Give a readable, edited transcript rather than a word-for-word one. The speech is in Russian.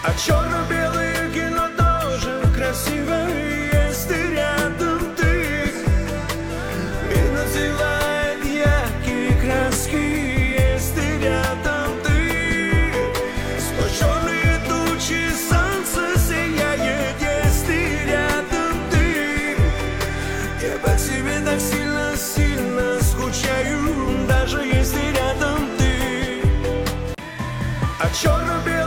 А черно-белое кино тоже красиво, если рядом ты. И называет яркие краски, если рядом ты. Сквозь черные тучи солнце сияет, если рядом ты. Я по тебе так сильно, сильно скучаю, даже если рядом ты. А черно-белое